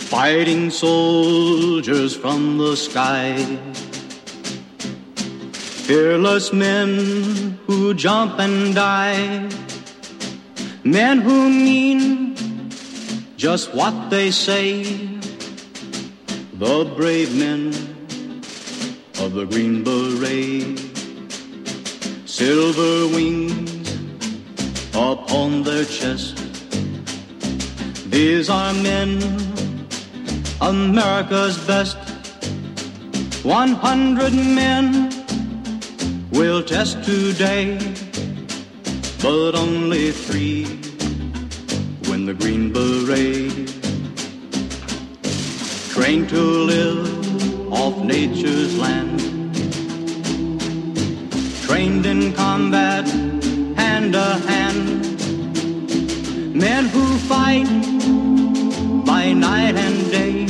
Fighting soldiers from the sky, fearless men who jump and die, men who mean just what they say, the brave men of the Green Beret, silver wings upon their chest. These are men, America's best. 100 men will test today, but only 3 win the Green Beret. Trained to live off nature's land, trained in combat hand to hand, men who fight by night and day,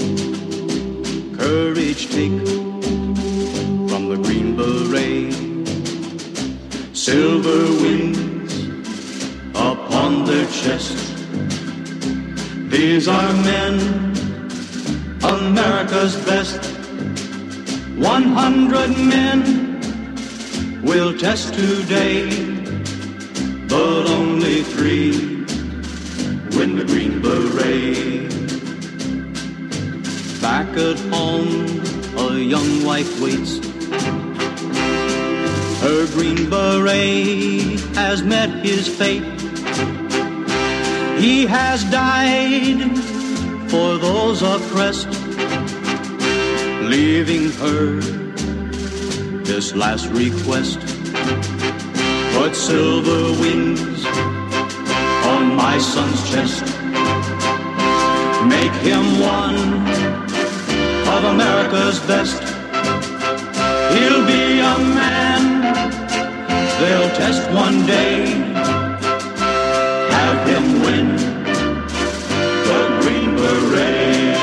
courage take from the Green Beret, silver wings upon their chest. These are men, America's best. 100 men will test today, but only 3 win the Green Beret. Back at home, a young wife waits. Her Green Beret has met his fate. He has died for those oppressed, leaving her this last request. Put silver wings on my son's chest. Make him one of America's best. He'll be a man they'll test one day. Have him win the Green Beret.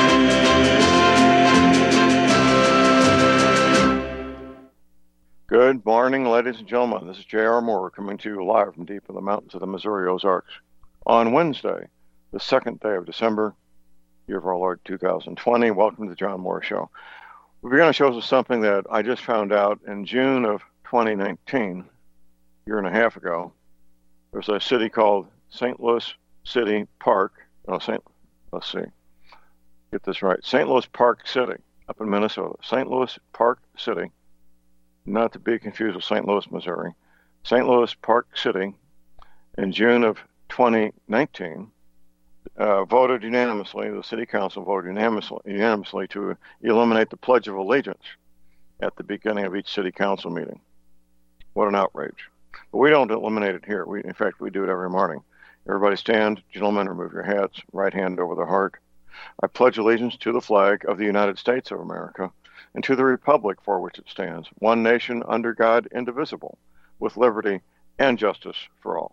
Good morning, ladies and gentlemen. This is J.R. Moore coming to you live from deep in the mountains of the Missouri Ozarks on Wednesday, the 2nd day of December, year of our Lord 2020. Welcome to the John Moore Show. We're going to show us something that I just found out in June of 2019, a year and a half ago. There's a city called St. Louis City Park. Let's see, get this right. St. Louis Park City up in Minnesota. St. Louis Park City, not to be confused with St. Louis, Missouri. St. Louis Park City in June of 2019 voted unanimously, the city council voted unanimously to eliminate the Pledge of Allegiance at the beginning of each city council meeting. What an outrage. But we don't eliminate it here. In fact, we do it every morning. Everybody stand, gentlemen, remove your hats, right hand over the heart. I pledge allegiance to the flag of the United States of America and to the republic for which it stands, one nation under God, indivisible, with liberty and justice for all.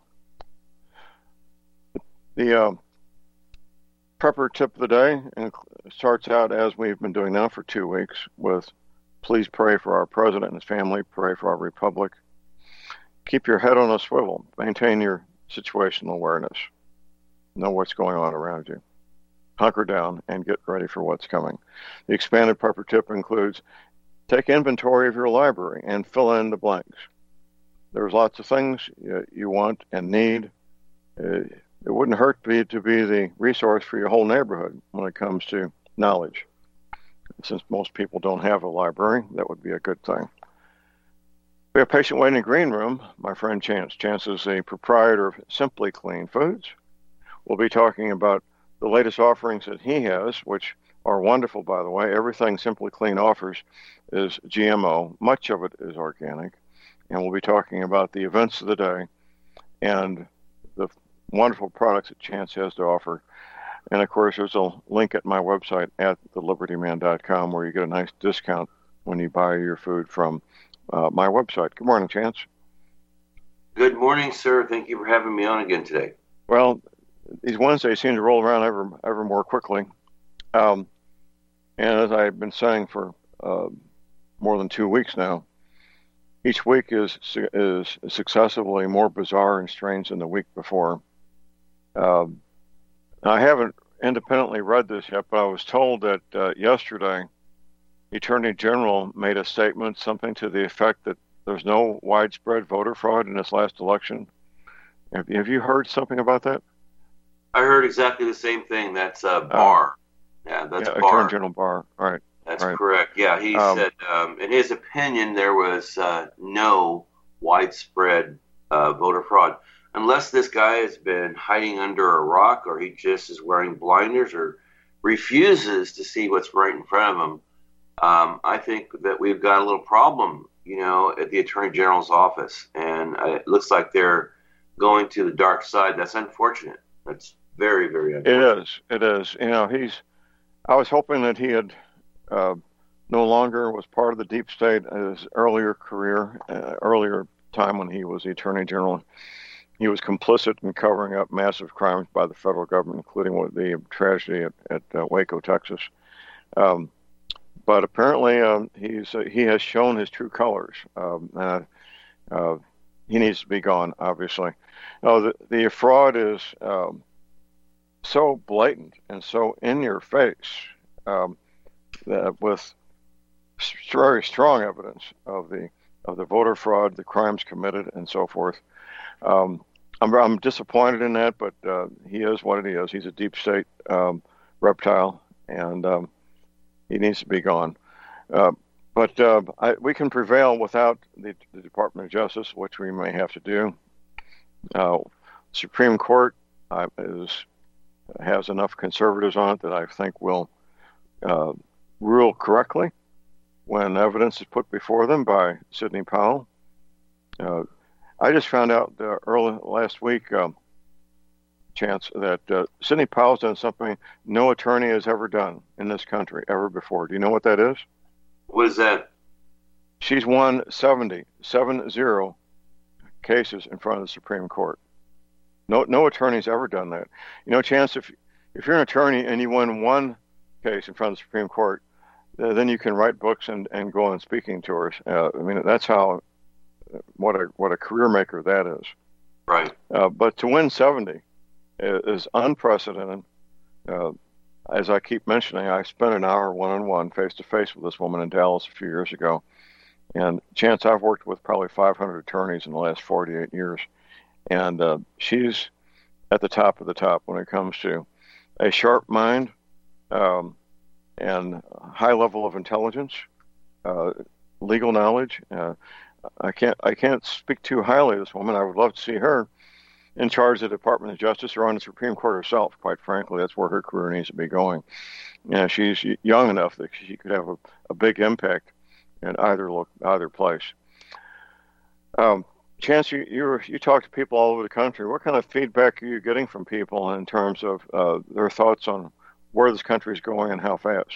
The prepper tip of the day starts out, as we've been doing now for 2 weeks, with please pray for our president and his family, pray for our republic. Keep your head on a swivel, maintain your situational awareness, know what's going on around you. Hunker down and get ready for what's coming. The expanded prepper tip includes take inventory of your library and fill in the blanks. There's lots of things you want and need. It wouldn't hurt to be the resource for your whole neighborhood when it comes to knowledge. Since most people don't have a library, that would be a good thing. We have a patient waiting in the green room, my friend Chance. Chance is the proprietor of Simply Clean Foods. We'll be talking about the latest offerings that he has, which are wonderful, by the way. Everything Simply Clean offers is GMO. Much of it is organic. And we'll be talking about the events of the day and the wonderful products that Chance has to offer. And, of course, there's a link at my website at thelibertyman.com where you get a nice discount when you buy your food from my website. Good morning, Chance. Good morning, sir. Thank you for having me on again today. Well, these Wednesdays seem to roll around ever more quickly. And as I've been saying for more than 2 weeks now, each week is successively more bizarre and strange than the week before. I haven't independently read this yet, but I was told that yesterday the Attorney General made a statement, something to the effect that there's no widespread voter fraud in this last election. Have you heard something about that? I heard exactly the same thing. That's Barr. That's Barr. Attorney General Barr. Right. That's correct. Yeah, he said, in his opinion, there was no widespread voter fraud. Unless this guy has been hiding under a rock, or he just is wearing blinders, or refuses to see what's right in front of him. I think that we've got a little problem, at the Attorney General's office, and it looks like they're going to the dark side. That's unfortunate. That's very, very unfortunate. It is. I was hoping that he had no longer was part of the deep state in his earlier career, earlier time when he was the Attorney General. He was complicit in covering up massive crimes by the federal government, including the tragedy at Waco, Texas. But apparently, he has shown his true colors. He needs to be gone, obviously. The fraud is so blatant and so in your face, with very strong evidence of the voter fraud, the crimes committed, and so forth. I'm disappointed in that, but he is what he is. He's a deep state reptile, and he needs to be gone. But we can prevail without the Department of Justice, which we may have to do. Supreme Court has enough conservatives on it that I think will rule correctly when evidence is put before them by Sidney Powell. I just found out early last week, Chance, that Sidney Powell's done something no attorney has ever done in this country ever before. Do you know what that is? What is that? She's won 70 cases in front of the Supreme Court. No attorney's ever done that. Chance, if you're an attorney and you win one case in front of the Supreme Court, then you can write books and go on speaking tours. That's how what a career maker that is. Right. But to win 70 is unprecedented. As I keep mentioning, I spent an hour one-on-one, face-to-face with this woman in Dallas a few years ago. And Chance, I've worked with probably 500 attorneys in the last 48 years. And she's at the top of the top when it comes to a sharp mind and high level of intelligence, legal knowledge. I can't speak too highly of this woman. I would love to see her in charge of the Department of Justice or on the Supreme Court herself. Quite frankly, that's where her career needs to be going. She's young enough that she could have a big impact in either place. Chance, you talk to people all over the country. What kind of feedback are you getting from people in terms of their thoughts on where this country is going and how fast?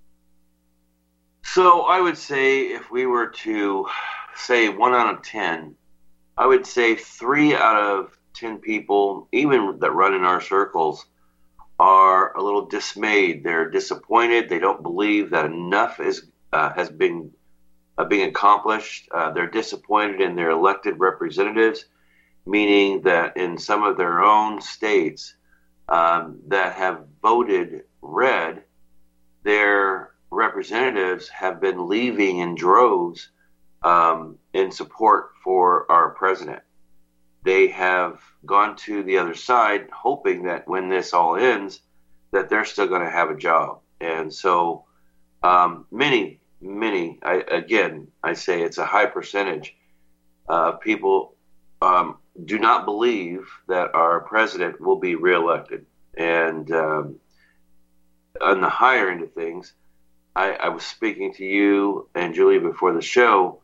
So I would say, if we were to say 1 out of 10, I would say 3 out of 10 people, even that run in our circles, are a little dismayed. They're disappointed. They don't believe that enough has been being accomplished. They're disappointed in their elected representatives, meaning that in some of their own states that have voted red, their representatives have been leaving in droves in support for our president. They have gone to the other side, hoping that when this all ends, that they're still going to have a job. And so many, I say it's a high percentage of people do not believe that our president will be reelected. And on the higher end of things, I was speaking to you and Julie before the show.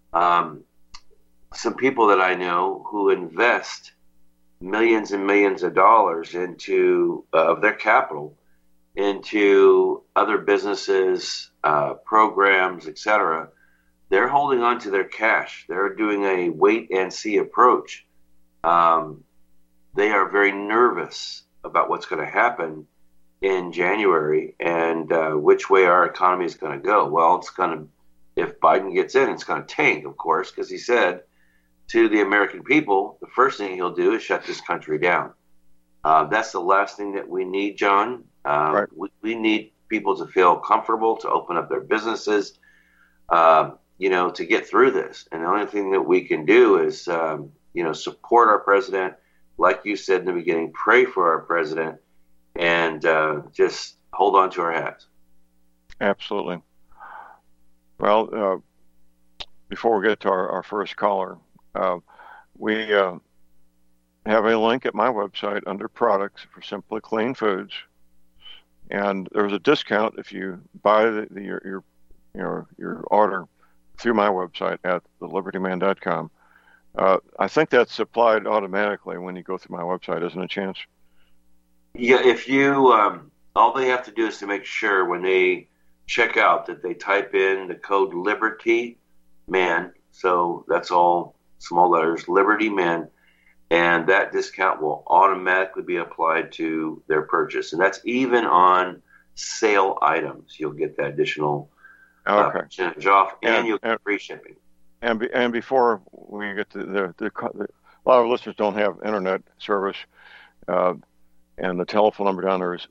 Some people that I know who invest millions and millions of dollars into of their capital into other businesses, programs, etc. They're holding on to their cash. They're doing a wait and see approach. They are very nervous about what's going to happen in January and which way our economy is going to go. Well, it's going to, if Biden gets in, it's going to tank, of course, because he said to the American people, the first thing he'll do is shut this country down. That's the last thing that we need, John. Right. We need people to feel comfortable to open up their businesses, to get through this. And the only thing that we can do is, support our president. Like you said in the beginning, pray for our president, and just hold on to our hats. Absolutely. Well, before we get to our first caller, we have a link at my website under products for Simply Clean Foods, and there's a discount if you buy your order through my website at thelibertyman.com. I think that's applied automatically when you go through my website, isn't it, Chance? Yeah, if you, all they have to do is to make sure when they check out that they type in the code Liberty Man. So that's all small letters, Liberty Man, and that discount will automatically be applied to their purchase. And that's even on sale items. You'll get that additional percentage off, and you'll get free shipping. And before we get to a lot of listeners don't have internet service, and the telephone number down there is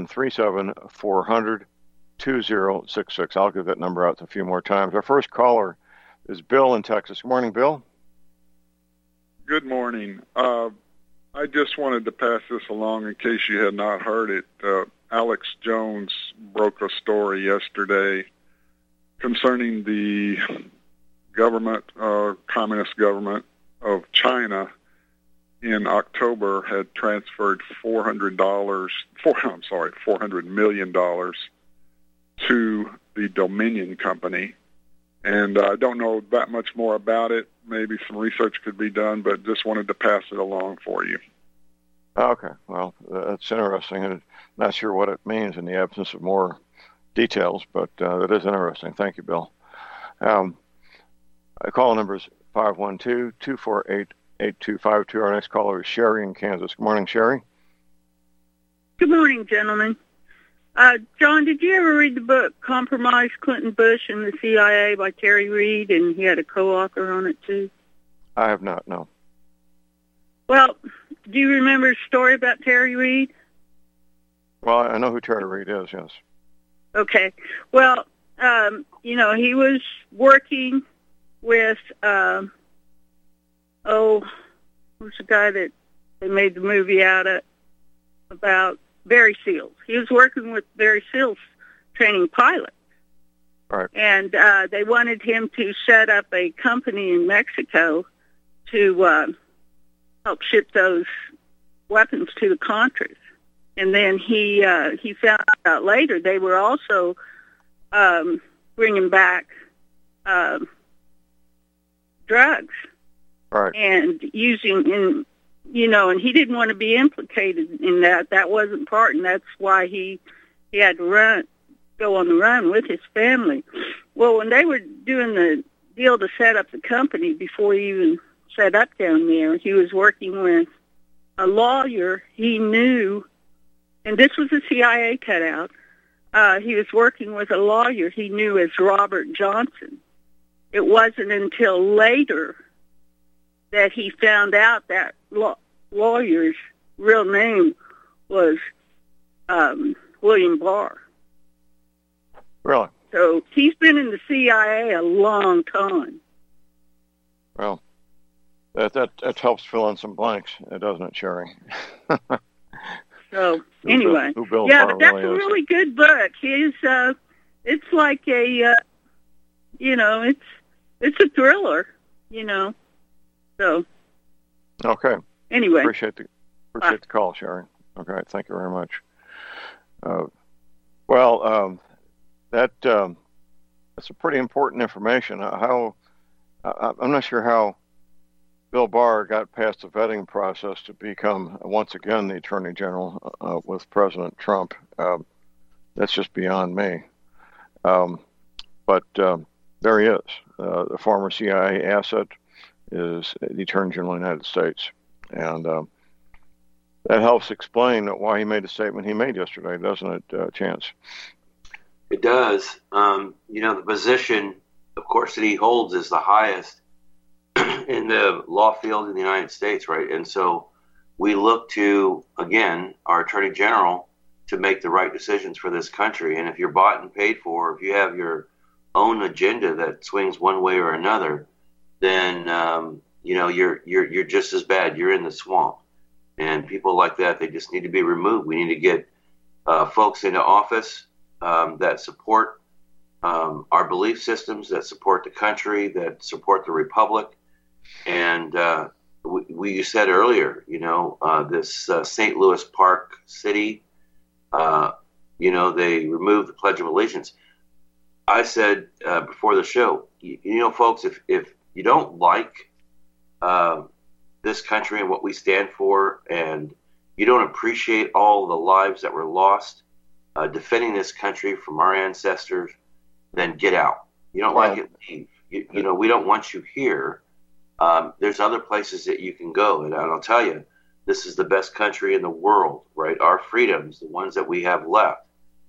737-400-2066. I'll give that number out a few more times. Our first caller is Bill in Texas. Good morning, Bill. Good morning. I just wanted to pass this along in case you had not heard it. Alex Jones broke a story yesterday concerning the government, communist government of China in October had transferred $400 million to the Dominion Company. And I don't know that much more about it. Maybe some research could be done, but just wanted to pass it along for you. Okay. Well, that's interesting. I'm not sure what it means in the absence of more details, but it is interesting. Thank you, Bill. Call number is 512-248-8252. Our next caller is Sherry in Kansas. Good morning, Sherry. Good morning, gentlemen. John, did you ever read the book Compromise Clinton Bush and the CIA by Terry Reid? And he had a co-author on it, too. I have not, no. Well, do you remember a story about Terry Reid? Well, I know who Terry Reid is, yes. Okay. Well, he was working with, who's the guy that they made the movie out of, about Barry Seals. He was working with Barry Seals training pilots. Right. And they wanted him to set up a company in Mexico to help ship those weapons to the Contras. And then he found out later they were also bringing back drugs. Right. And using and he didn't want to be implicated in that. That wasn't part, and that's why he had to go on the run with his family. Well, when they were doing the deal to set up the company, before he even set up down there, he was working with a lawyer he knew, and this was a CIA cutout. He was working with a lawyer he knew as Robert Johnson. It wasn't until later that he found out that lawyer's real name was William Barr. Really? So he's been in the CIA a long time. Well, that helps fill in some blanks, doesn't it, Sherry? So anyway, who Bill yeah, Barr but that's really a is. really good book. It's like a, it's a thriller, So. Okay. Anyway. Appreciate the call, Sherry. Okay, thank you very much. That's some pretty important information. I'm not sure how Bill Barr got past the vetting process to become once again the Attorney General with President Trump. That's just beyond me. But there he is. The former CIA asset is the Attorney General of the United States. And that helps explain why he made the statement he made yesterday, doesn't it, Chance? It does. The position, of course, that he holds is the highest in the law field in the United States, right? And so we look to, again, our Attorney General to make the right decisions for this country. And if you're bought and paid for, if you have your own agenda that swings one way or another, then you're just as bad. You're in the swamp, and people like that, they just need to be removed. We need to get folks into office that support our belief systems, that support the country, that support the republic. And you said earlier, this St. Louis Park City, they removed the Pledge of Allegiance. I said before the show, folks, if you don't like this country and what we stand for, and you don't appreciate all the lives that were lost defending this country from our ancestors, then get out. You don't like it, leave. We don't want you here. There's other places that you can go, and I'll tell you, this is the best country in the world, right? Our freedoms, the ones that we have left,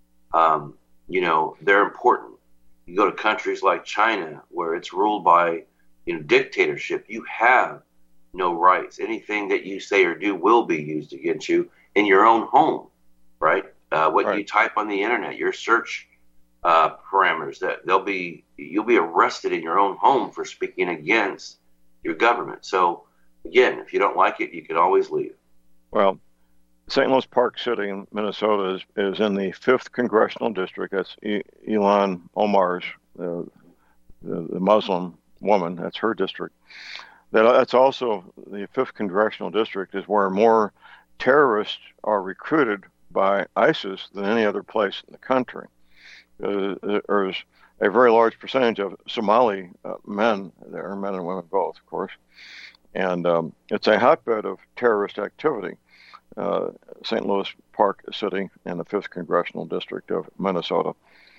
they're important. You go to countries like China, where it's ruled by dictatorship. You have no rights. Anything that you say or do will be used against you in your own home, right? You type on the internet, your search parameters, you'll be arrested in your own home for speaking against your government. So again, if you don't like it, you can always leave. Well, St. Louis Park City in Minnesota is in the 5th Congressional District. That's Ilhan Omar's, the Muslim woman. That's her district. That's also the 5th Congressional District is where more terrorists are recruited by ISIS than any other place in the country. There's a very large percentage of Somali men there, men and women both, of course. And it's a hotbed of terrorist activity. St. Louis Park City and the 5th Congressional District of Minnesota.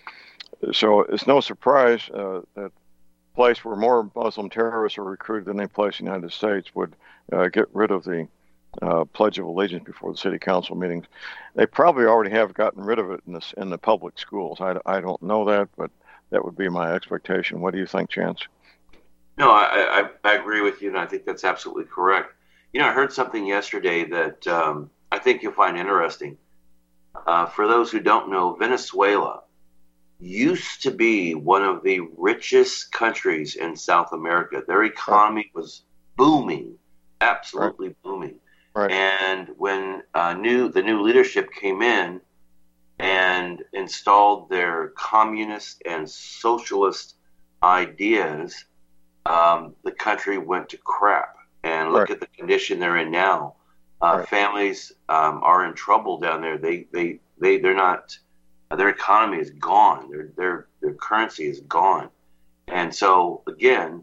So it's no surprise that a place where more Muslim terrorists are recruited than any place in the United States would get rid of the Pledge of Allegiance before the city council meetings. They probably already have gotten rid of it in the public schools. I don't know that, but that would be my expectation. What do you think, Chance? No, I agree with you, and I think that's absolutely correct. I heard something yesterday that I think you'll find interesting. For those who don't know, Venezuela used to be one of the richest countries in South America. Their economy was booming, absolutely booming. Right. And when the new leadership came in and installed their communist and socialist ideas, the country went to crap. And look at the condition they're in now. Families are in trouble down there. They're not. Their economy is gone. Their currency is gone. And so again,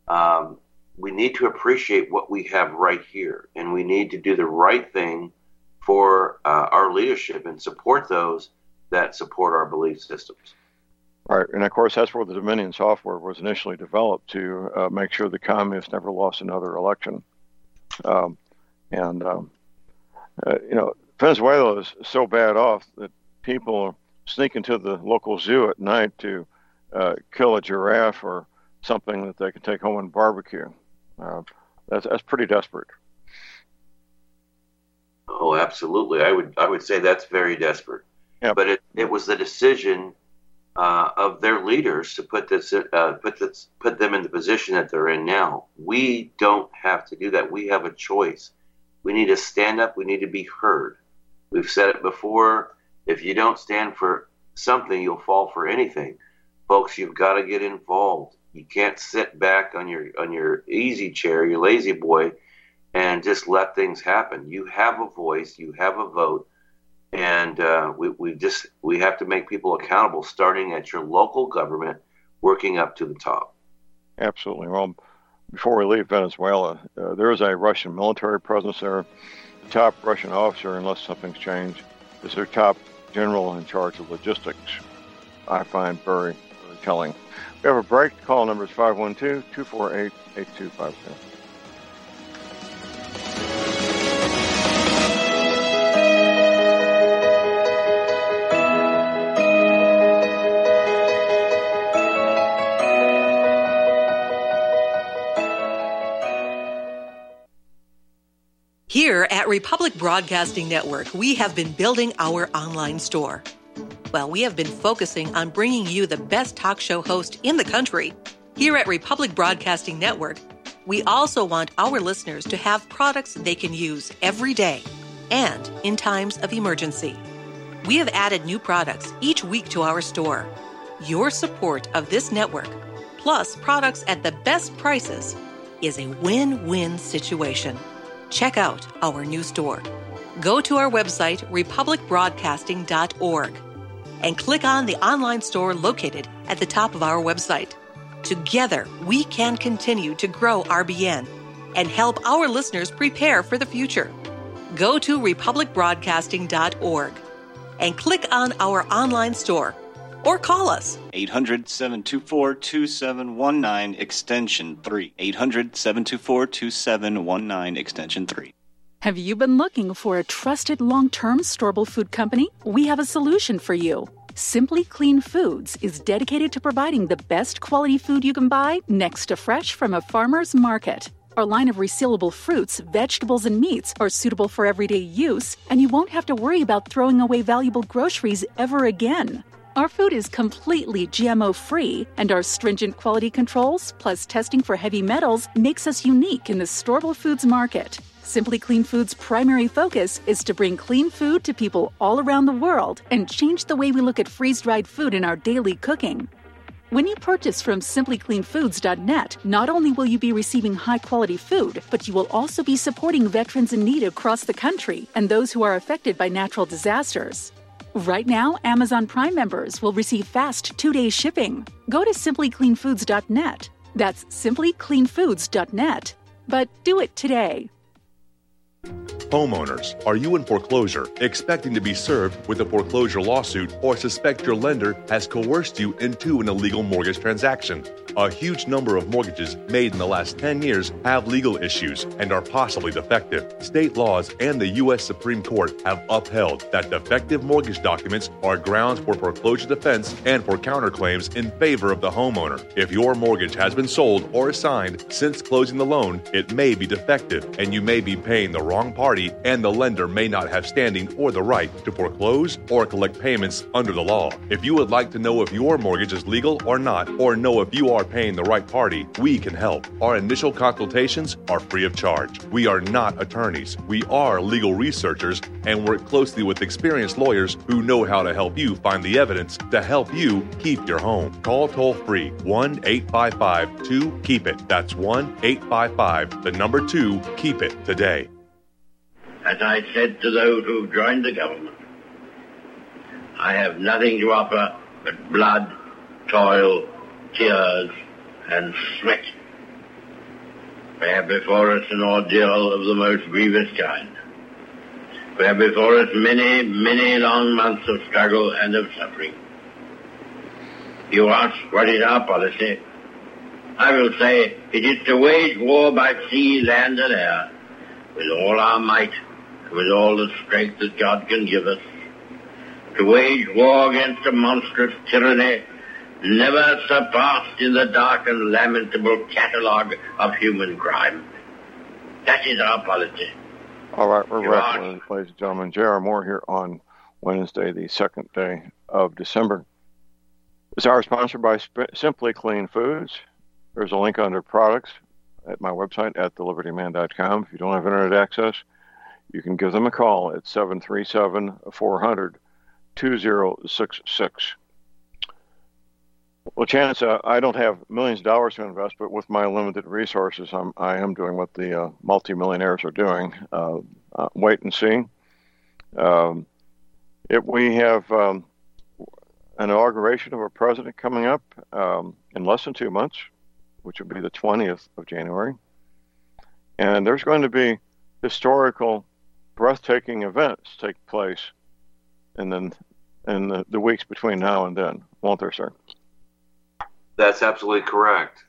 we need to appreciate what we have right here, and we need to do the right thing for our leadership and support those that support our belief systems. Right, and of course that's where the Dominion software was initially developed to make sure the communists never lost another election. Venezuela is so bad off that people sneak into the local zoo at night to kill a giraffe or something that they can take home and barbecue. That's pretty desperate. Oh, absolutely. I would say that's very desperate. Yeah. But it was the decision of their leaders to put them in the position that they're in now. We don't have to do that. We have a choice. We need to stand up. We need to be heard. We've said it before. If you don't stand for something, you'll fall for anything. Folks, you've got to get involved. You can't sit back on your easy chair, your lazy boy, and just let things happen. You have a voice. You have a vote. And we have to make people accountable, starting at your local government, working up to the top. Absolutely. Well, before we leave Venezuela, there is a Russian military presence there. The top Russian officer, unless something's changed, is their top general in charge of logistics. I find very, very telling. We have a break. Call number is 512-248-8250. Here at Republic Broadcasting Network, we have been building our online store. Well, we have been focusing on bringing you the best talk show host in the country. Here at Republic Broadcasting Network, we also want our listeners to have products they can use every day and in times of emergency. We have added new products each week to our store. Your support of this network, plus products at the best prices, is a win-win situation. Check out our new store. Go to our website, republicbroadcasting.org, and click on the online store located at the top of our website. Together, we can continue to grow RBN and help our listeners prepare for the future. Go to republicbroadcasting.org and click on our online store or call us. 800-724-2719, extension 3. 800-724-2719, extension 3. Have you been looking for a trusted long-term storable food company? We have a solution for you. Simply Clean Foods is dedicated to providing the best quality food you can buy next to fresh from a farmer's market. Our line of resealable fruits, vegetables, and meats are suitable for everyday use, and you won't have to worry about throwing away valuable groceries ever again. Our food is completely GMO-free, and our stringent quality controls, plus testing for heavy metals, makes us unique in the storable foods market. Simply Clean Foods' primary focus is to bring clean food to people all around the world and change the way we look at freeze-dried food in our daily cooking. When you purchase from simplycleanfoods.net, not only will you be receiving high-quality food, but you will also be supporting veterans in need across the country and those who are affected by natural disasters. Right now, Amazon Prime members will receive fast 2-day shipping. Go to simplycleanfoods.net. That's simplycleanfoods.net. But do it today. Homeowners, are you in foreclosure, expecting to be served with a foreclosure lawsuit, or suspect your lender has coerced you into an illegal mortgage transaction? A huge number of mortgages made in the last 10 years have legal issues and are possibly defective. State laws and the U.S. Supreme Court have upheld that defective mortgage documents are grounds for foreclosure defense and for counterclaims in favor of the homeowner. If your mortgage has been sold or assigned since closing the loan, it may be defective, and you may be paying the wrong party, and the lender may not have standing or the right to foreclose or collect payments under the law. If you would like to know if your mortgage is legal or not, or know if you are paying the right party, we can help. Our initial consultations are free of charge. We are not attorneys. We are legal researchers and work closely with experienced lawyers who know how to help you find the evidence to help you keep your home. Call toll-free 1-855-2-KEEP-IT. That's 1-855-2-KEEP-IT today. As I said to those who've joined the government, I have nothing to offer but blood, toil, tears, and sweat. We have before us an ordeal of the most grievous kind. We have before us many, many long months of struggle and of suffering. You ask, what is our policy? I will say, it is to wage war by sea, land, and air, with all our might, with all the strength that God can give us, to wage war against a monstrous tyranny never surpassed in the dark and lamentable catalogue of human crime. That is our policy. All right, we're wrestling, ladies and gentlemen. J.R. Moore here on Wednesday, the second day of December. This hour is sponsored by Simply Clean Foods. There's a link under products at my website at thelibertyman.com. If you don't have internet access, you can give them a call at 737-400-2066. Well, Chance, I don't have millions of dollars to invest, but with my limited resources, I am doing what the multimillionaires are doing. Wait and see. We have an inauguration of a president coming up in less than 2 months, which will be the 20th of January. And there's going to be historical, breathtaking events take place in the weeks between now and then, won't there, sir? That's absolutely correct.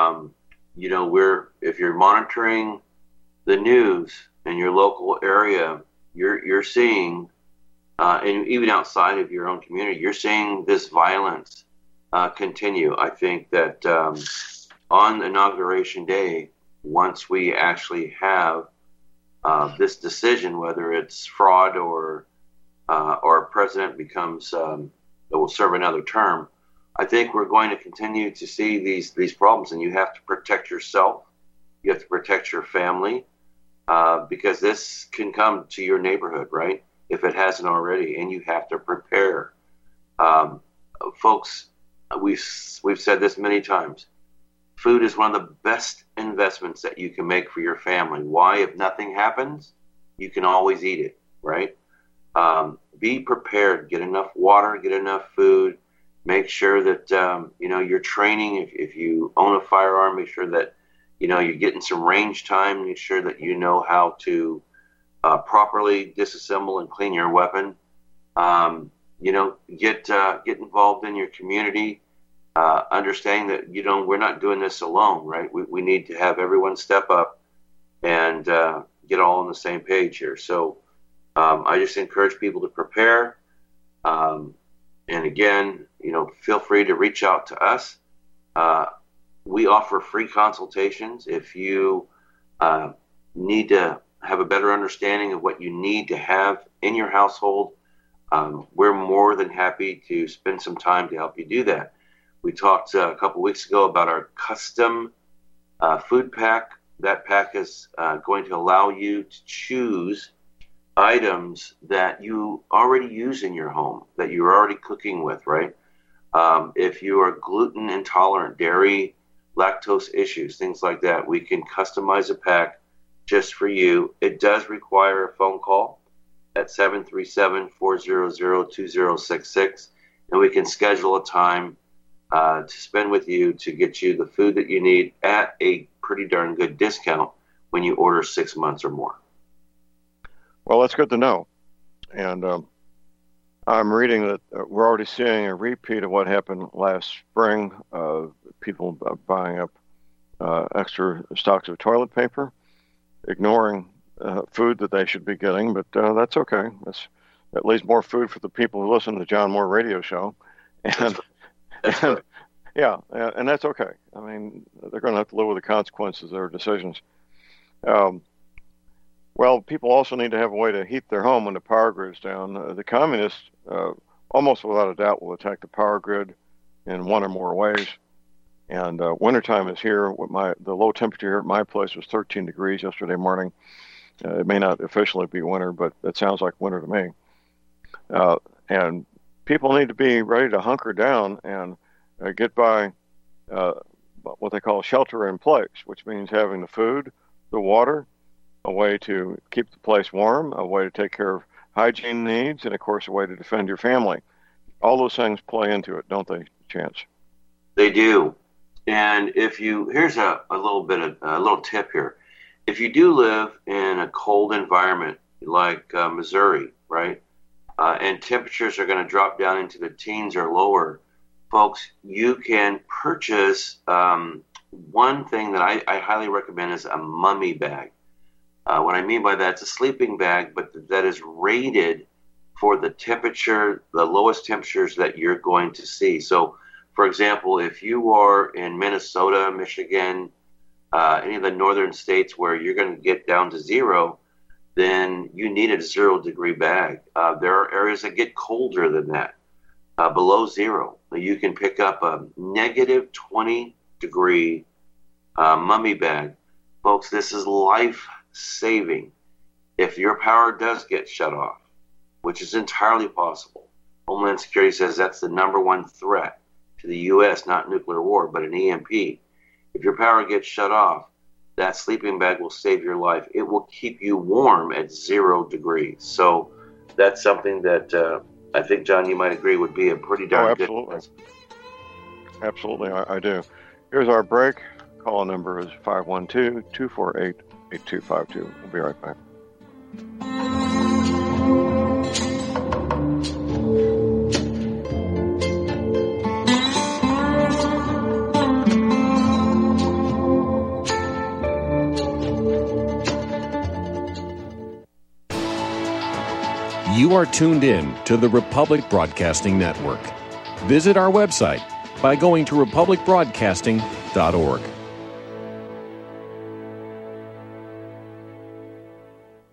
If you're monitoring the news in your local area, you're seeing, and even outside of your own community, you're seeing this violence continue. I think that on Inauguration Day, once we actually have this decision, whether it's fraud or a president becomes that will serve another term, I think we're going to continue to see these problems, and you have to protect yourself. You have to protect your family because this can come to your neighborhood, right? If it hasn't already, and you have to prepare. Folks, we've said this many times. Food is one of the best investments that you can make for your family. Why? If nothing happens, you can always eat it, right? Be prepared. Get enough water. Get enough food. Make sure that you're training. If you own a firearm, make sure that you're getting some range time. Make sure that you know how to properly disassemble and clean your weapon. Get involved in your community. Understanding that we're not doing this alone, right? We need to have everyone step up and get all on the same page here. So I just encourage people to prepare. And again, feel free to reach out to us. We offer free consultations. If you need to have a better understanding of what you need to have in your household, we're more than happy to spend some time to help you do that. We talked a couple weeks ago about our custom food pack. That pack is going to allow you to choose items that you already use in your home, that you're already cooking with, right? If you are gluten intolerant, dairy, lactose issues, things like that, we can customize a pack just for you. It does require a phone call at 737-400-2066, and we can schedule a time to spend with you to get you the food that you need at a pretty darn good discount when you order 6 months or more. Well, that's good to know. And I'm reading that we're already seeing a repeat of what happened last spring, people buying up extra stocks of toilet paper, ignoring food that they should be getting, but that's okay. That's at least more food for the people who listen to the John Moore radio show. And that's okay. I mean, they're going to have to live with the consequences of their decisions. Well, people also need to have a way to heat their home when the power grid's down. The communists, almost without a doubt, will attack the power grid in one or more ways. And wintertime is here. The low temperature here at my place was 13 degrees yesterday morning. It may not officially be winter, but it sounds like winter to me. And people need to be ready to hunker down and get by what they call shelter in place, which means having the food, the water, a way to keep the place warm, a way to take care of hygiene needs, and, of course, a way to defend your family. All those things play into it, don't they, Chance? They do. And here's a little tip here. If you do live in a cold environment like Missouri, right, and temperatures are going to drop down into the teens or lower, folks, you can purchase one thing that I highly recommend is a mummy bag. What I mean by that, it's a sleeping bag, but that is rated for the lowest temperatures that you're going to see. So, for example, if you are in Minnesota, Michigan, any of the northern states where you're going to get down to zero, then you need a 0 degree bag. There are areas that get colder than that, below zero. You can pick up a negative 20 degree mummy bag. Folks, this is life-saving. If your power does get shut off, which is entirely possible, Homeland Security says that's the number one threat to the U.S., not nuclear war, but an EMP. If your power gets shut off, that sleeping bag will save your life. It will keep you warm at 0 degrees. So that's something that I think, John, you might agree would be a pretty darn good. Absolutely, I do. Here's our break. Call number is 512-248-8252. We'll be right back. You are tuned in to the Republic Broadcasting Network. Visit our website by going to republicbroadcasting.org.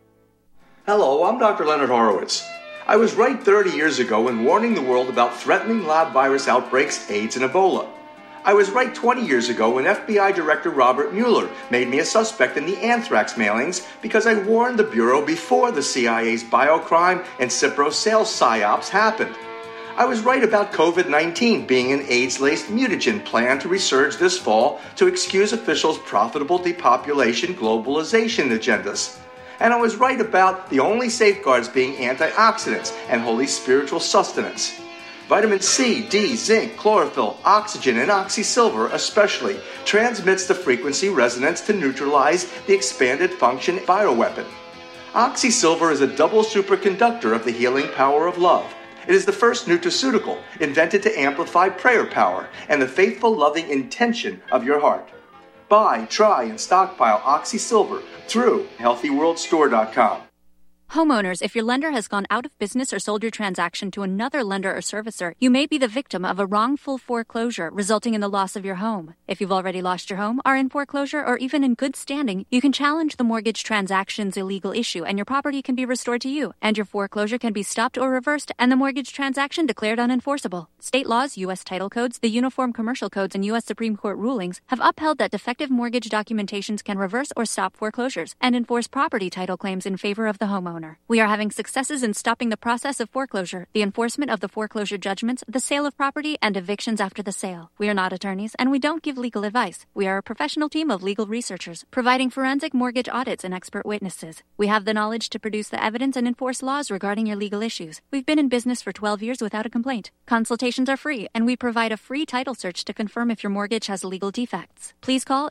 Hello, I'm Dr. Leonard Horowitz. I was right 30 years ago in warning the world about threatening lab virus outbreaks, AIDS, and Ebola. I was right 20 years ago when FBI Director Robert Mueller made me a suspect in the anthrax mailings because I warned the Bureau before the CIA's biocrime and Cipro sales psyops happened. I was right about COVID-19 being an AIDS-laced mutagen planned to resurge this fall to excuse officials' profitable depopulation globalization agendas. And I was right about the only safeguards being antioxidants and holy spiritual sustenance. Vitamin C, D, zinc, chlorophyll, oxygen, and oxysilver especially transmits the frequency resonance to neutralize the expanded function bioweapon. Oxysilver is a double superconductor of the healing power of love. It is the first nutraceutical invented to amplify prayer power and the faithful, loving intention of your heart. Buy, try, and stockpile Oxysilver through HealthyWorldStore.com. Homeowners, if your lender has gone out of business or sold your transaction to another lender or servicer, you may be the victim of a wrongful foreclosure resulting in the loss of your home. If you've already lost your home, are in foreclosure, or even in good standing, you can challenge the mortgage transaction's illegal issue and your property can be restored to you, and your foreclosure can be stopped or reversed and the mortgage transaction declared unenforceable. State laws, U.S. title codes, the Uniform Commercial Codes, and U.S. Supreme Court rulings have upheld that defective mortgage documentations can reverse or stop foreclosures and enforce property title claims in favor of the homeowner. We are having successes in stopping the process of foreclosure, the enforcement of the foreclosure judgments, the sale of property, and evictions after the sale. We are not attorneys, and we don't give legal advice. We are a professional team of legal researchers, providing forensic mortgage audits and expert witnesses. We have the knowledge to produce the evidence and enforce laws regarding your legal issues. We've been in business for 12 years without a complaint. Consultations are free, and we provide a free title search to confirm if your mortgage has legal defects. Please call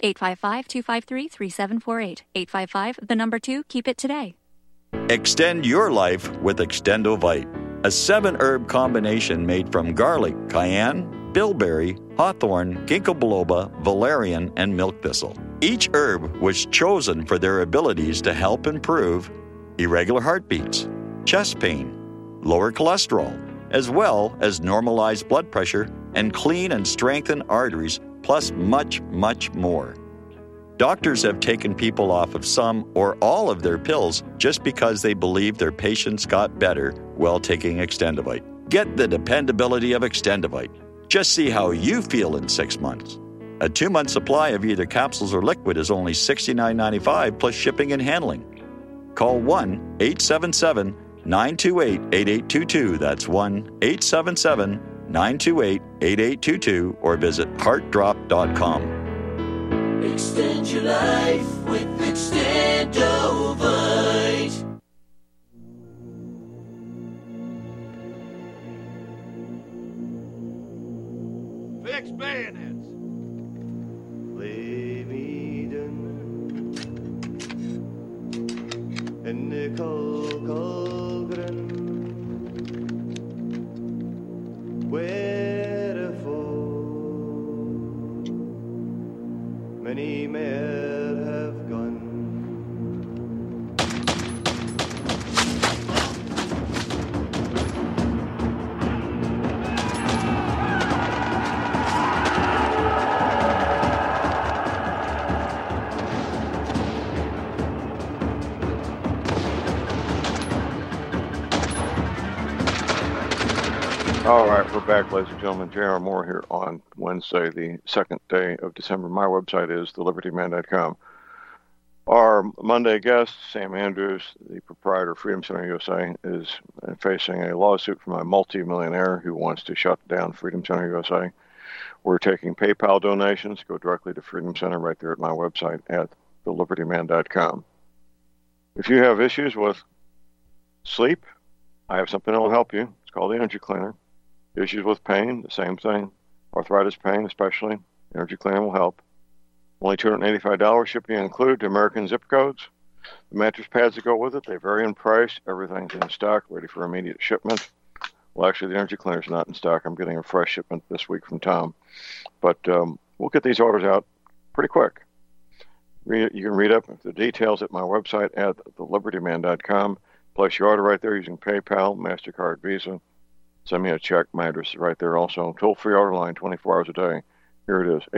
855-253-3748. 855, keep it today. Extend your life with Extendovite, a 7-herb combination made from garlic, cayenne, bilberry, hawthorn, ginkgo biloba, valerian, and milk thistle. Each herb was chosen for their abilities to help improve irregular heartbeats, chest pain, lower cholesterol, as well as normalize blood pressure and clean and strengthen arteries, plus much, much more. Doctors have taken people off of some or all of their pills just because they believe their patients got better while taking Extendovite. Get the dependability of Extendovite. Just see how you feel in 6 months. A 2-month supply of either capsules or liquid is only $69.95 plus shipping and handling. Call 1-877-928-8822. That's 1-877-928-8822 or visit heartdrop.com. Extend your life with Extendovite. Fix bayonets. Leave Eden and Nicole Colgren. Many men have gone. All right, we're back, ladies and gentlemen. J.R. Moore here on Wednesday, the second day of December. My website is thelibertyman.com. Our Monday guest, Sam Andrews, the proprietor of Freedom Center USA, is facing a lawsuit from a multi-millionaire who wants to shut down Freedom Center USA. We're taking PayPal donations. Go directly to Freedom Center right there at my website at thelibertyman.com. If you have issues with sleep, I have something that will help you. It's called the Energy Cleaner. Issues with pain, the same thing. Arthritis pain, especially. Energy Cleaner will help. Only $285, shipping included to American zip codes. The mattress pads that go with it, they vary in price. Everything's in stock, ready for immediate shipment. Well, actually, the Energy Cleaner's not in stock. I'm getting a fresh shipment this week from Tom. But we'll get these orders out pretty quick. You can read up the details at my website at thelibertyman.com. Place your order right there using PayPal, MasterCard, Visa. Send me a check. My address is right there also. Toll-free order line, 24 hours a day. Here it is,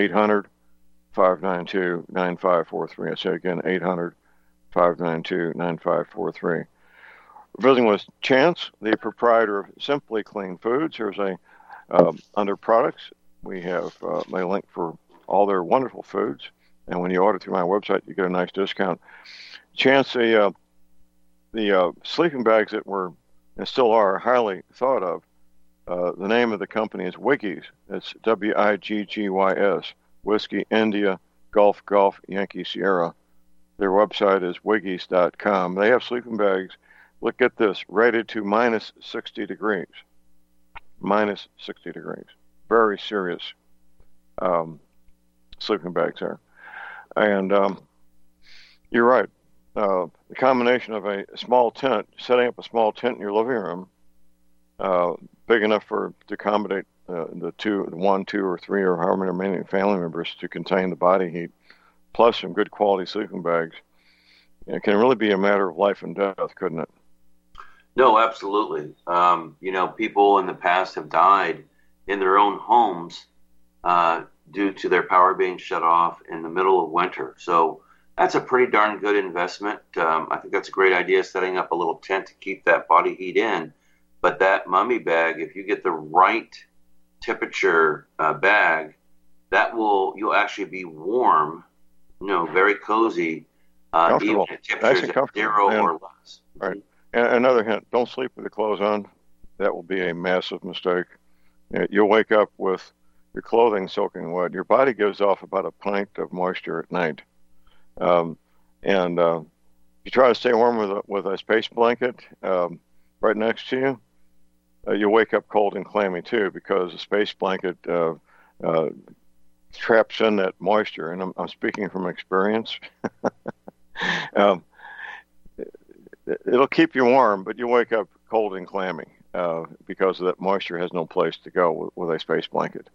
800-592-9543. I say again, 800-592-9543. visiting with Chance, the proprietor of Simply Clean Foods. Here's under products, we have my link for all their wonderful foods. And when you order through my website, you get a nice discount. Chance, the sleeping bags that were and still are highly thought of. The name of the company is Wiggy's. It's Wiggy's. Whiskey, India, Golf, Yankee, Sierra. Their website is wiggies.com. They have sleeping bags. Look at this, rated to minus 60 degrees. Minus 60 degrees. Very serious sleeping bags there. And you're right. The combination of a small tent, setting up a small tent in your living room, big enough to accommodate the one, two, or three, or however many family members to contain the body heat, plus some good quality sleeping bags. It can really be a matter of life and death, couldn't it? No, absolutely. People in the past have died in their own homes due to their power being shut off in the middle of winter. So that's a pretty darn good investment. I think that's a great idea, setting up a little tent to keep that body heat in. But that mummy bag, if you get the right temperature bag, you'll actually be warm, very cozy, even at temperatures at 0 or less. Right. And another hint, don't sleep with the clothes on. That will be a massive mistake. You'll wake up with your clothing soaking wet. Your body gives off about a pint of moisture at night. You try to stay warm with a space blanket right next to you, you'll wake up cold and clammy too, because the space blanket traps in that moisture. And I'm speaking from experience. It'll keep you warm, but you wake up cold and clammy because that moisture has no place to go with a space blanket.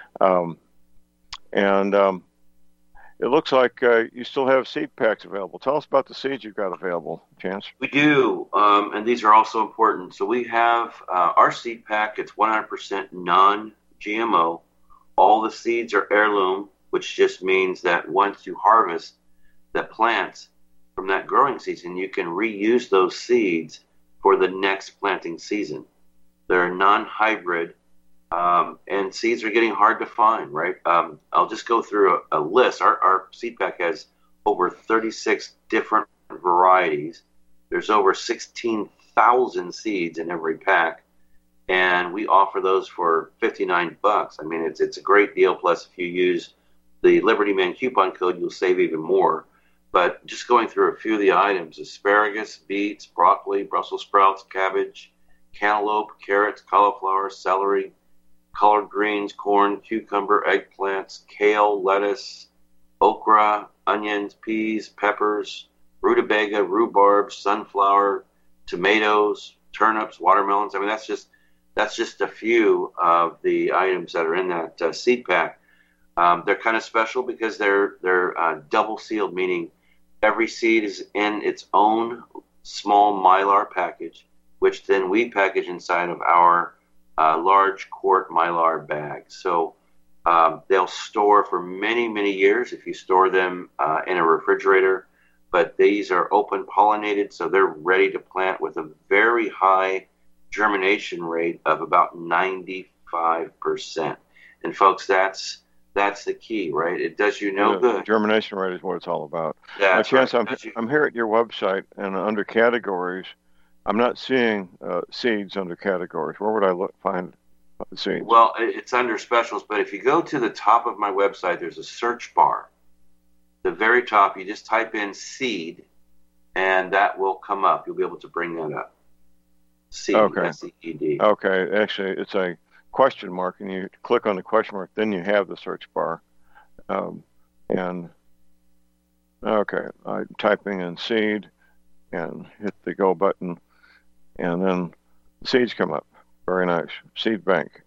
It looks like you still have seed packs available. Tell us about the seeds you've got available, Chance. We do, and these are also important. So we have our seed pack. It's 100% non-GMO. All the seeds are heirloom, which just means that once you harvest the plants from that growing season, you can reuse those seeds for the next planting season. They're non-hybrid. And seeds are getting hard to find, right? I'll just go through a list. Our seed pack has over 36 different varieties. There's over 16,000 seeds in every pack, and we offer those for $59. I mean, it's a great deal. Plus, if you use the Liberty Man coupon code, you'll save even more. But just going through a few of the items: asparagus, beets, broccoli, Brussels sprouts, cabbage, cantaloupe, carrots, cauliflower, celery, collard greens, corn, cucumber, eggplants, kale, lettuce, okra, onions, peas, peppers, rutabaga, rhubarb, sunflower, tomatoes, turnips, watermelons. I mean, that's just a few of the items that are in that seed pack. They're kind of special because they're double sealed, meaning every seed is in its own small Mylar package, which then we package inside of our large quart Mylar bags. So they'll store for many, many years if you store them in a refrigerator. But these are open pollinated, so they're ready to plant with a very high germination rate of about 95%. And folks, that's the key, right? It does you no good. Germination rate is what it's all about. Chance, I'm here at your website, and under categories, I'm not seeing seeds under categories. Where would I find the seeds? Well, it's under specials, but if you go to the top of my website, there's a search bar. The very top, you just type in seed, and that will come up. You'll be able to bring that up. Seed, okay. S-E-E-D. Okay, actually, it's a question mark, and you click on the question mark, then you have the search bar. I'm typing in seed and hit the go button. And then the seeds come up. Very nice. Seed bank.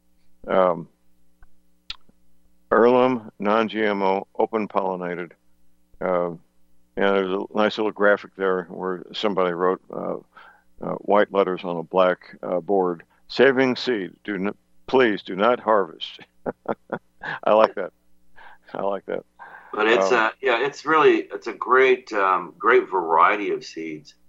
Heirloom, non-GMO, open pollinated. And there's a nice little graphic there where somebody wrote white letters on a black board. Saving seed. Please do not harvest. I like that. But it's it's a great variety of seeds.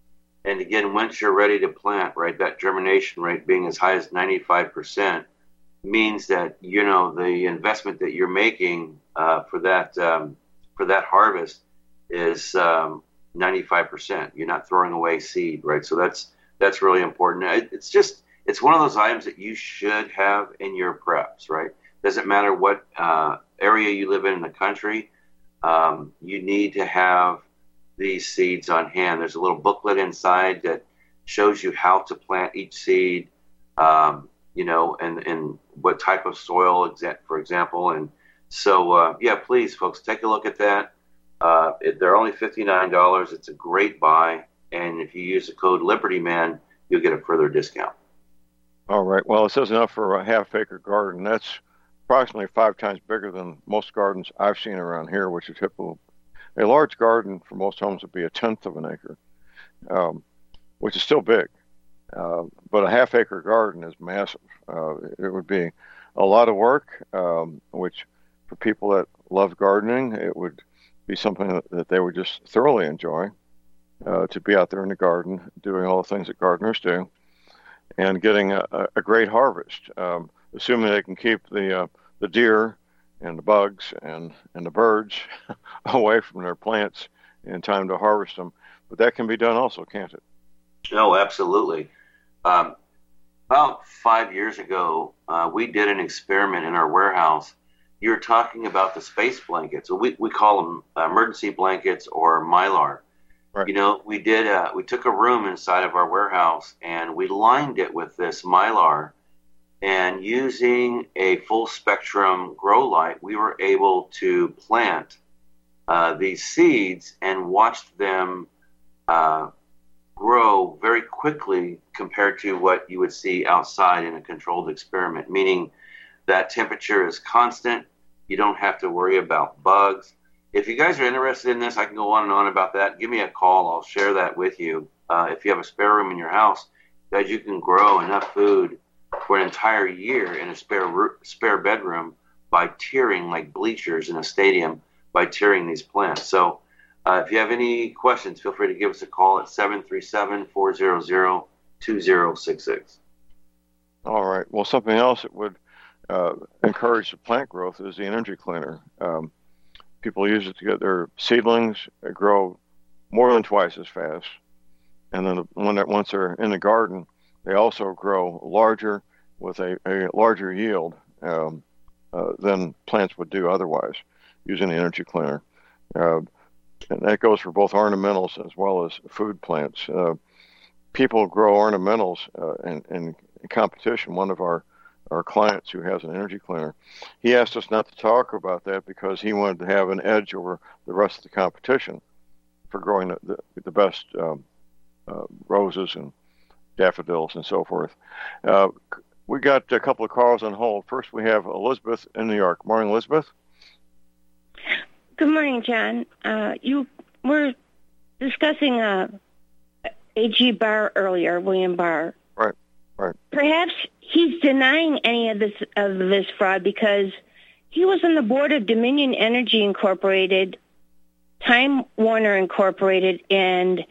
And again, once you're ready to plant, right, that germination rate being as high as 95% means that, the investment that you're making for that harvest is 95%. You're not throwing away seed, right? So that's really important. It's one of those items that you should have in your preps, right? Doesn't matter what area you live in the country, you need to have these seeds on hand. There's a little booklet inside that shows you how to plant each seed, and what type of soil, for example. And so, please, folks, take a look at that. They're only $59. It's a great buy. And if you use the code LibertyMan, you'll get a further discount. All right. Well, it says enough for a half-acre garden. That's approximately 5 times bigger than most gardens I've seen around here, which is typical. A large garden for most homes would be 1/10 of an acre, which is still big. But a half-acre garden is massive. It would be a lot of work, which for people that love gardening, it would be something that they would just thoroughly enjoy, to be out there in the garden doing all the things that gardeners do and getting a great harvest, assuming they can keep the deer and the bugs and the birds away from their plants in time to harvest them. But that can be done also, can't it? No, absolutely. About 5 years ago, we did an experiment in our warehouse. You're talking about the space blankets. So we call them emergency blankets or Mylar. Right. We took a room inside of our warehouse and we lined it with this Mylar, and using a full spectrum grow light, we were able to plant these seeds and watch them grow very quickly compared to what you would see outside in a controlled experiment, meaning that temperature is constant. You don't have to worry about bugs. If you guys are interested in this, I can go on and on about that. Give me a call. I'll share that with you. If you have a spare room in your house, guys, you can grow enough food for an entire year in a spare bedroom by tiering, like bleachers in a stadium, by tiering these plants. So if you have any questions, feel free to give us a call at 737-400-2066. All right. Well, something else that would encourage the plant growth is the energy cleaner. People use it to get their seedlings grow more than twice as fast. And then once they're in the garden, they also grow larger with a larger yield than plants would do otherwise using the energy cleaner. And that goes for both ornamentals as well as food plants. People grow ornamentals in competition. One of our clients who has an energy cleaner, he asked us not to talk about that because he wanted to have an edge over the rest of the competition for growing the best roses and daffodils and so forth. We got a couple of calls on hold. First, we have Elizabeth in New York. Morning, Elizabeth. Good morning, John. You were discussing A.G. Barr earlier, William Barr. Right. Perhaps he's denying any of this fraud because he was on the board of Dominion Energy Incorporated, Time Warner Incorporated, and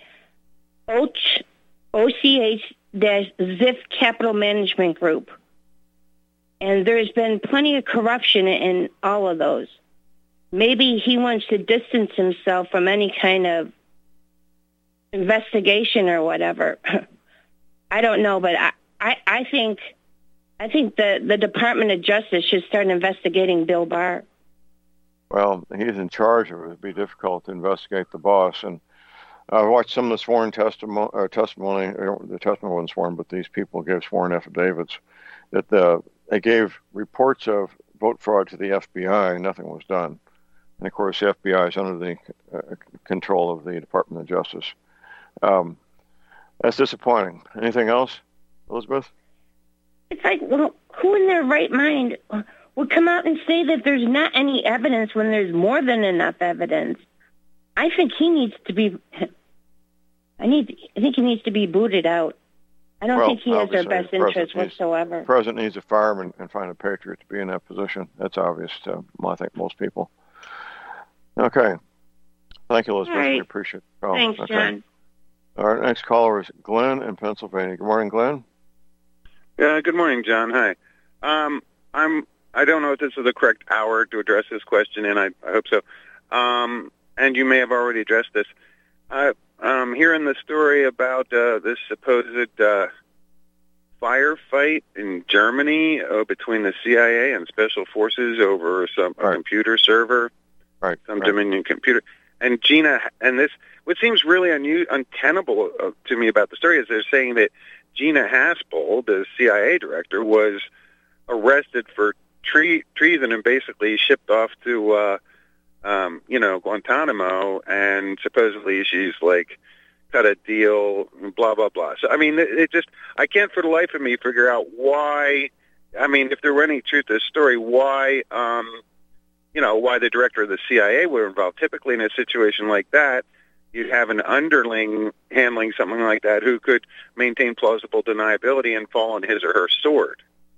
OCH-ZIF Capital Management Group. And there's been plenty of corruption in all of those. Maybe he wants to distance himself from any kind of investigation or whatever. I don't know, but I think the Department of Justice should start investigating Bill Barr. Well, he's in charge of it. It'd be difficult to investigate the boss. And I watched some of the sworn testimony. The testimony wasn't sworn, but these people gave sworn affidavits that they gave reports of vote fraud to the FBI. Nothing was done. And, of course, the FBI is under the control of the Department of Justice. That's disappointing. Anything else, Elizabeth? It's like, well, who in their right mind would come out and say that there's not any evidence when there's more than enough evidence? I think he needs to be. I think he needs to be booted out. I don't think he has their best interest whatsoever. The president needs to fire him and find a patriot to be in that position. That's obvious to, I think, most people. Okay. Thank you, Elizabeth. Right. We appreciate it. Thanks, okay. John. Our next caller is Glenn in Pennsylvania. Good morning, Glenn. Good morning, John. Hi. I don't know if this is the correct hour to address this question, and I hope so. And you may have already addressed this. Hearing the story about this supposed firefight in Germany between the CIA and special forces over some computer server, some Dominion computer. And Gina, and this, what seems really untenable to me about the story is they're saying that Gina Haspel, the CIA director, was arrested for treason and basically shipped off to, Guantanamo, and supposedly she's like cut a deal, blah, blah, blah. So, I mean, I can't for the life of me figure out why, if there were any truth to this story, why the director of the CIA were involved. Typically in a situation like that, you'd have an underling handling something like that who could maintain plausible deniability and fall on his or her sword.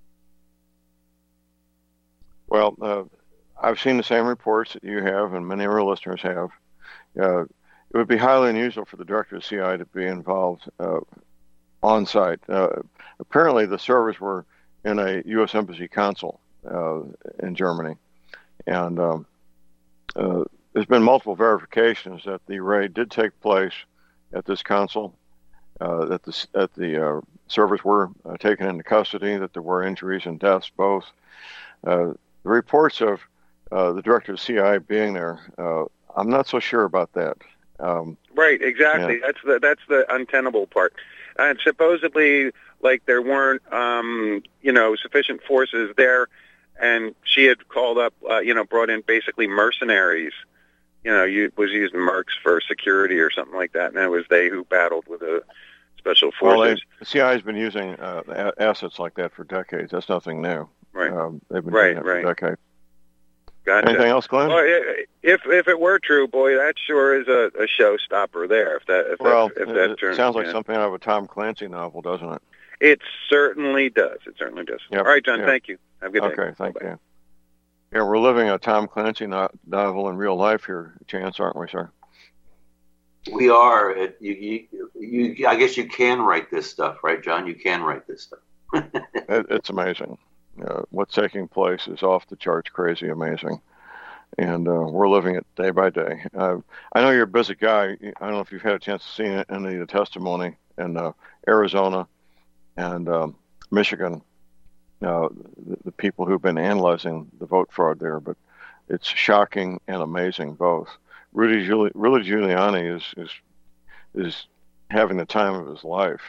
Well, I've seen the same reports that you have and many of our listeners have. It would be highly unusual for the director of the CIA to be involved on site. Apparently, the servers were in a U.S. Embassy consul in Germany. And there's been multiple verifications that the raid did take place at this consul, that the servers were taken into custody, that there were injuries and deaths both. The reports of the director of the CIA being there, I'm not so sure about that. Right, exactly. Yeah. That's the untenable part. And supposedly, like, there weren't, sufficient forces there, and she had called up, brought in basically mercenaries. Was using mercs for security or something like that, and it was they who battled with the special forces. Well, the CIA has been using assets like that for decades. That's nothing new. Right. They've been doing that for decades. Gotcha. Anything else, Glenn? Well, if it were true, boy, that sure is a showstopper there. If that turns, sounds like something out of a Tom Clancy novel, doesn't it? It certainly does. Yep. All right, John. Yep. Thank you. Have a good day. Okay, thank you. Yeah, we're living a Tom Clancy novel in real life here, Chance, aren't we, sir? We are. I guess you can write this stuff, right, John? You can write this stuff. It's amazing. What's taking place is off the charts, crazy, amazing. And we're living it day by day. I know you're a busy guy. I don't know if you've had a chance to see any of the testimony in Arizona and Michigan, the people who've been analyzing the vote fraud there, but it's shocking and amazing both. Rudy Giuliani is having the time of his life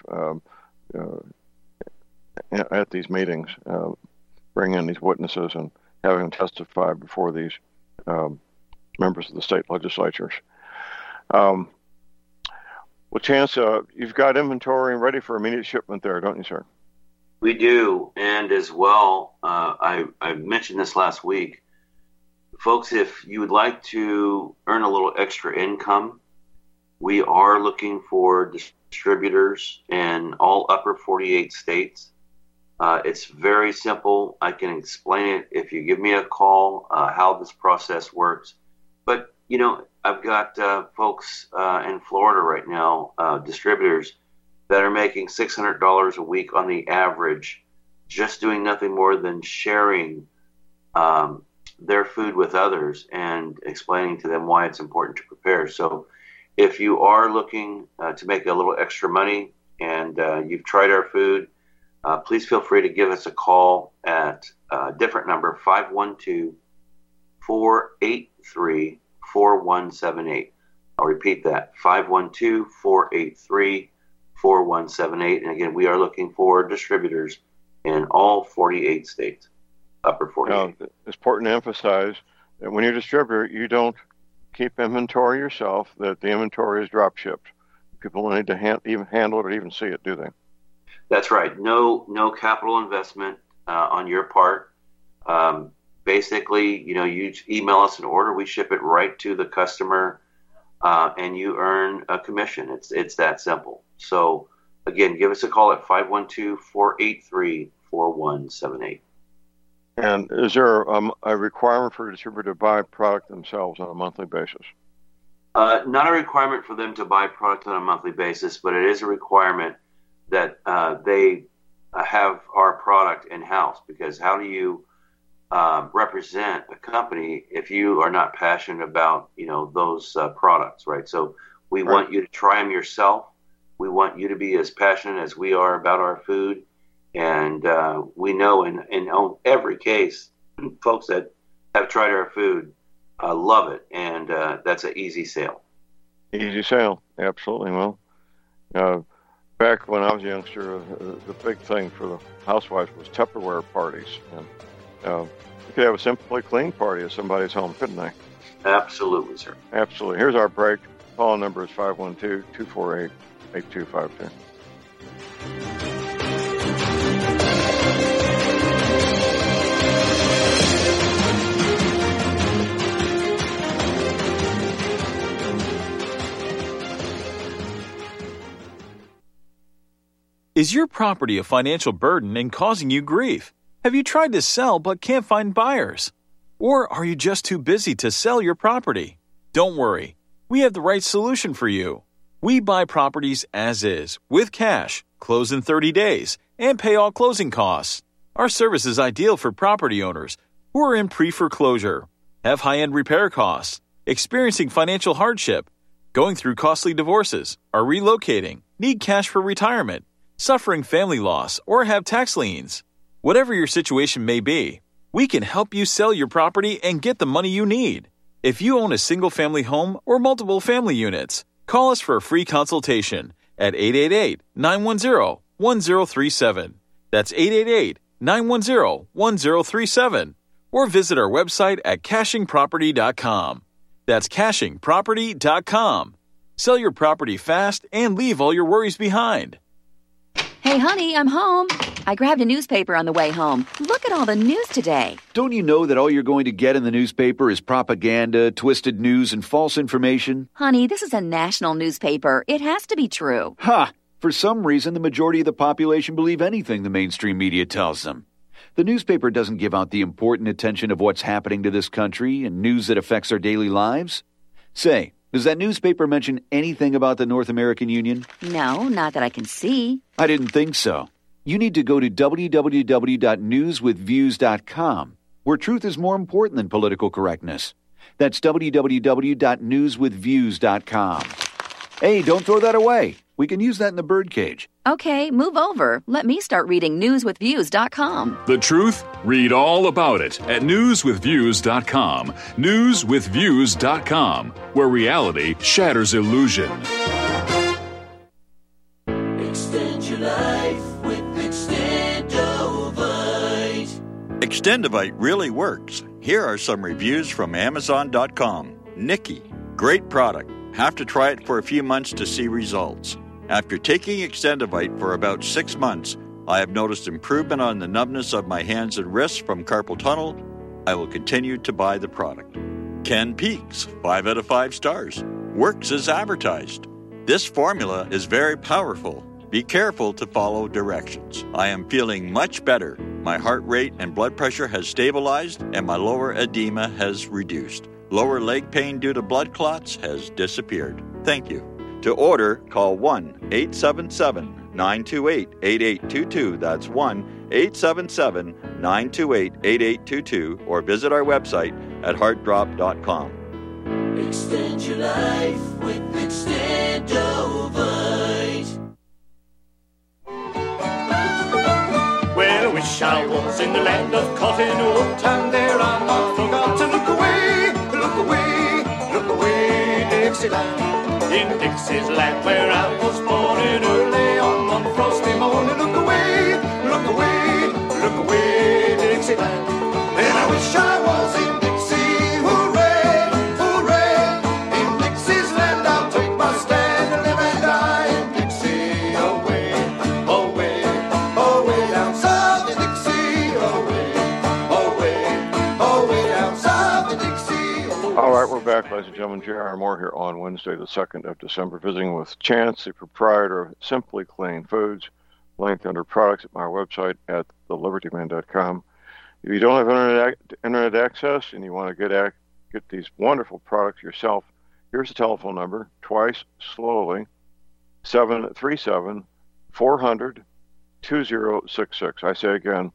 at these meetings, bringing in these witnesses and having them testify before these members of the state legislatures. Well, Chance, you've got inventory ready for immediate shipment there, don't you, sir? We do, and as well, I mentioned this last week. Folks, if you would like to earn a little extra income, we are looking for distributors in all upper 48 states. It's very simple. I can explain it if you give me a call, how this process works. But, I've got folks in Florida right now, distributors, that are making $600 a week on the average, just doing nothing more than sharing their food with others and explaining to them why it's important to prepare. So if you are looking to make a little extra money and you've tried our food, please feel free to give us a call at a different number, 512-483-4178. I'll repeat that, 512-483-4178. And again, we are looking for distributors in all 48 states, upper 48. Now, it's important to emphasize that when you're a distributor, you don't keep inventory yourself, that the inventory is drop shipped. People don't need to even handle it or even see it, do they? That's right. No capital investment on your part. Basically, you email us an order, we ship it right to the customer, and you earn a commission. It's that simple. So, again, give us a call at 512-483-4178. And is there a requirement for a distributor to buy product themselves on a monthly basis? Not a requirement for them to buy product on a monthly basis, but it is a requirement that they have our product in-house, because how do you represent a company if you are not passionate about, those products, right? So we want you to try them yourself. We want you to be as passionate as we are about our food. And we know in every case, folks that have tried our food love it. And that's an easy sale. Easy sale. Absolutely. Well, back when I was a youngster, the big thing for the housewives was Tupperware parties. And you could have a Simply Clean party at somebody's home, couldn't they? Absolutely, sir. Absolutely. Here's our break. Call number is 512-248-8252. Is your property a financial burden and causing you grief? Have you tried to sell but can't find buyers? Or are you just too busy to sell your property? Don't worry. We have the right solution for you. We buy properties as is, with cash, close in 30 days, and pay all closing costs. Our service is ideal for property owners who are in pre-foreclosure, have high-end repair costs, experiencing financial hardship, going through costly divorces, are relocating, need cash for retirement, suffering family loss, or have tax liens. Whatever your situation may be, we can help you sell your property and get the money you need. If you own a single-family home or multiple family units, call us for a free consultation at 888-910-1037. That's 888-910-1037. Or visit our website at cachingproperty.com. That's cachingproperty.com. Sell your property fast and leave all your worries behind. Hey, honey, I'm home. I grabbed a newspaper on the way home. Look at all the news today. Don't you know that all you're going to get in the newspaper is propaganda, twisted news, and false information? Honey, this is a national newspaper. It has to be true. Ha! For some reason, the majority of the population believe anything the mainstream media tells them. The newspaper doesn't give out the important attention of what's happening to this country and news that affects our daily lives. Say, does that newspaper mention anything about the North American Union? No, not that I can see. I didn't think so. You need to go to www.newswithviews.com, where truth is more important than political correctness. That's www.newswithviews.com. Hey, don't throw that away. We can use that in the birdcage. Okay, move over. Let me start reading newswithviews.com. The truth? Read all about it at newswithviews.com. Newswithviews.com, where reality shatters illusion. Extend your life with Extendovite. Extendovite really works. Here are some reviews from Amazon.com. Nikki, great product. Have to try it for a few months to see results. After taking Extendovite for about 6 months, I have noticed improvement on the numbness of my hands and wrists from carpal tunnel. I will continue to buy the product. Ken Peaks, 5 out of 5 stars. Works as advertised. This formula is very powerful. Be careful to follow directions. I am feeling much better. My heart rate and blood pressure has stabilized and my lower edema has reduced. Lower leg pain due to blood clots has disappeared. Thank you. To order, call 1-877-928-8822. That's 1-877-928-8822. Or visit our website at heartdrop.com. Extend your life with Extendovite. Well, I wish I was in the land of cotton wool, and there I forgot to look away, Dixieland. In Dixie's land where I was born, and early on one frosty morning, look away, Dixieland. And I wish I was in Dixie, hooray, hooray. In Dixie's land I'll take my stand and live and die in Dixie, away, away, away down south in Dixie, away, away, away down south in Dixie. All right, we're back, ladies and gentlemen. J.R. Moore here on Wednesday, the 2nd of December, visiting with Chance, the proprietor of Simply Clean Foods, linked under products at my website at thelibertyman.com. If you don't have internet access and you want to get these wonderful products yourself, Here's the telephone number, twice slowly, 737-400-2066. I say again,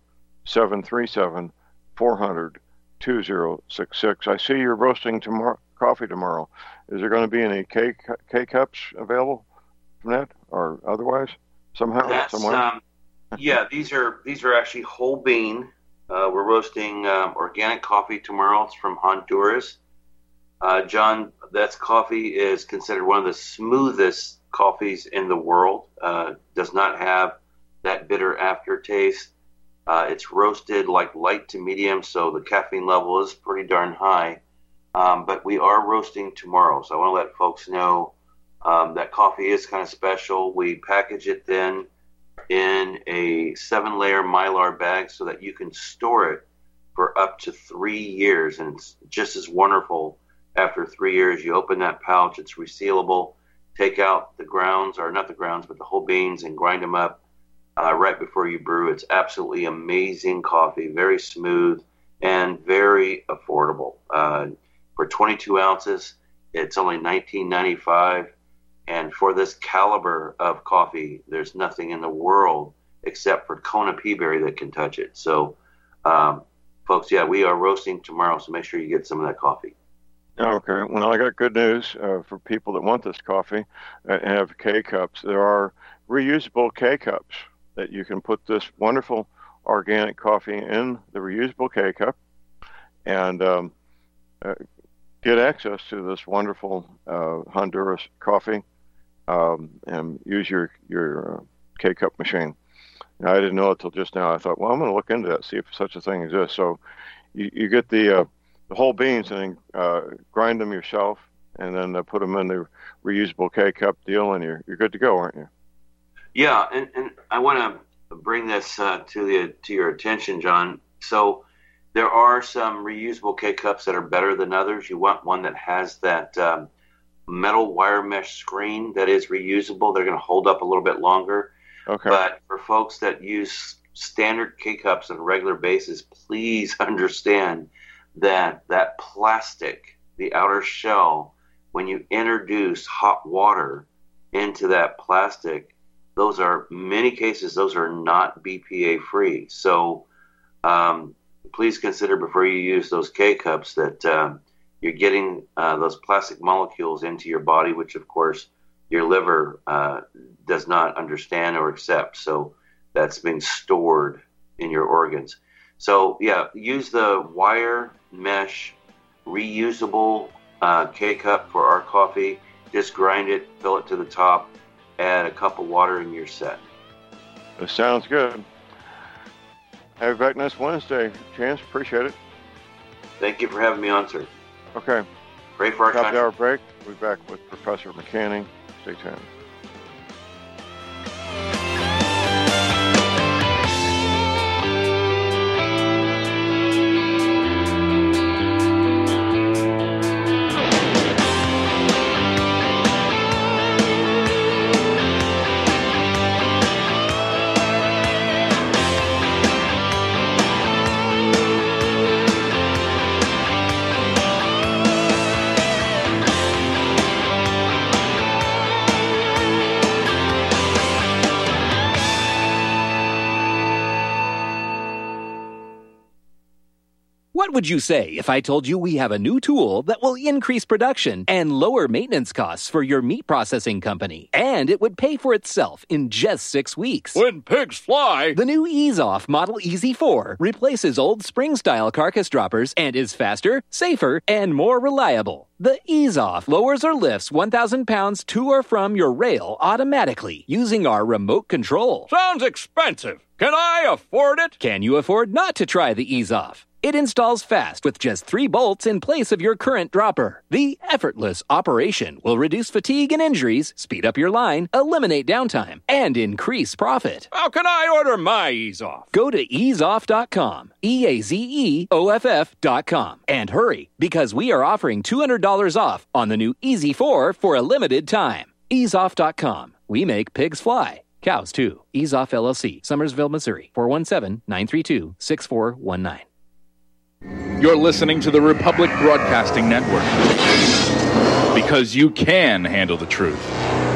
737-400-2066. I see you're roasting coffee tomorrow. Is there going to be any K-cups available from that or otherwise somehow? Somewhere? Yeah, these are actually whole bean. We're roasting organic coffee tomorrow. It's from Honduras. John, that coffee is considered one of the smoothest coffees in the world. Does not have that bitter aftertaste. It's roasted like light to medium, so the caffeine level is pretty darn high. But we are roasting tomorrow, so I want to let folks know that coffee is kind of special. We package it then in a 7-layer Mylar bag so that you can store it for up to 3 years, and it's just as wonderful. After 3 years, you open that pouch, it's resealable. Take out the grounds, or not the grounds, but the whole beans, and grind them up right before you brew. It's absolutely amazing coffee, very smooth and very affordable. For 22 ounces, it's only $19.95. And for this caliber of coffee, there's nothing in the world except for Kona Peaberry that can touch it. So, folks, yeah, we are roasting tomorrow, so make sure you get some of that coffee. Okay. Well, I got good news for people that want this coffee and have K-cups. There are reusable K-cups that you can put this wonderful organic coffee in the reusable K-cup and get access to this wonderful Honduras coffee and use your K-cup machine. Now, I didn't know it till just now. I thought, well, I'm going to look into that, see if such a thing exists. So you get the whole beans and then grind them yourself and then put them in the reusable K-cup deal, and you're good to go, aren't you? Yeah, and I want to bring this to your attention, John. So there are some reusable K-cups that are better than others. You want one that has that metal wire mesh screen that is reusable. They're going to hold up a little bit longer. Okay. But for folks that use standard K-cups on a regular basis, please understand that plastic, the outer shell, when you introduce hot water into that plastic, those are, many cases, those are not BPA free. So please consider before you use those K-cups that you're getting those plastic molecules into your body, which of course your liver does not understand or accept. So that's being stored in your organs. So yeah, use the wire mesh reusable K-cup for our coffee. Just grind it, fill it to the top, add a cup of water, and you're set. That sounds good. Have you back next Wednesday, Chance. Appreciate it. Thank you for having me on, sir. Okay. Pray for our country. Top of the hour break. We'll be back with Professor McCanning. Stay tuned. What would you say if I told you we have a new tool that will increase production and lower maintenance costs for your meat processing company? And it would pay for itself in just 6 weeks. When pigs fly! The new EaseOff Model EZ4 replaces old spring-style carcass droppers and is faster, safer, and more reliable. The EaseOff lowers or lifts 1,000 pounds to or from your rail automatically using our remote control. Sounds expensive. Can I afford it? Can you afford not to try the EaseOff? It installs fast with just 3 bolts in place of your current dropper. The effortless operation will reduce fatigue and injuries, speed up your line, eliminate downtime, and increase profit. How can I order my EaseOff? Go to easeoff.com, EAZEOFF.com, and hurry, because we are offering $200 off on the new EZ4 for a limited time. Easeoff.com. We make pigs fly. Cows, too. EaseOff LLC, Summersville, Missouri, 417-932-6419. You're listening to the Republic Broadcasting Network. because you can handle the truth.